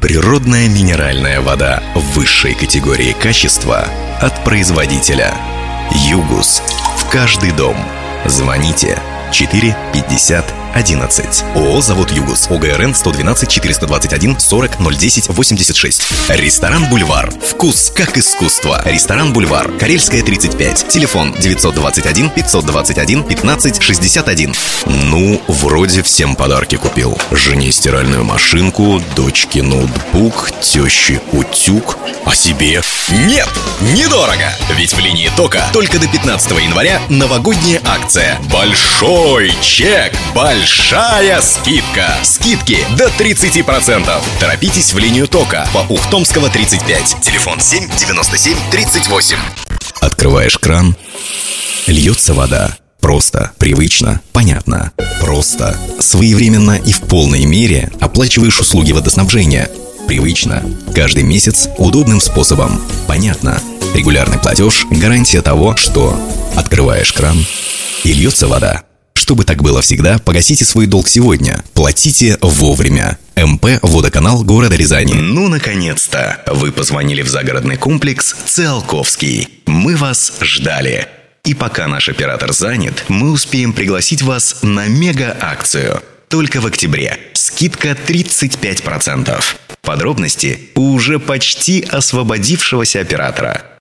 Природная минеральная вода высшей категории качества от производителя. Югус. В каждый дом. Звоните 4 50 11. ООО «Завод Югус». ОГРН 112 421 40 010 86. Ресторан «Бульвар». Вкус как искусство. Ресторан «Бульвар». Карельская, 35. Телефон 921 521 15 61. Ну, вроде всем подарки купил. Жене стиральную машинку, дочке ноутбук, теще утюг. А себе? Нет! Недорого! Ведь в линии тока только до 15 января новогодняя акция. Большой чек! Большая скидка! Скидки до 30%! Торопитесь в линию тока по Ухтомского, 35. Телефон 7 97 38. Открываешь кран, льется вода. Просто, привычно, понятно. Просто, своевременно и в полной мере оплачиваешь услуги водоснабжения. Привычно. Каждый месяц удобным способом. Понятно. Регулярный платеж – гарантия того, что открываешь кран и льется вода. Чтобы так было всегда, погасите свой долг сегодня. Платите вовремя. МП «Водоканал» города Рязани. Ну, наконец-то! Вы позвонили в загородный комплекс «Циолковский». Мы вас ждали. И пока наш оператор занят, мы успеем пригласить вас на мега-акцию. Только в октябре. Скидка 35%. Подробности у уже почти освободившегося оператора.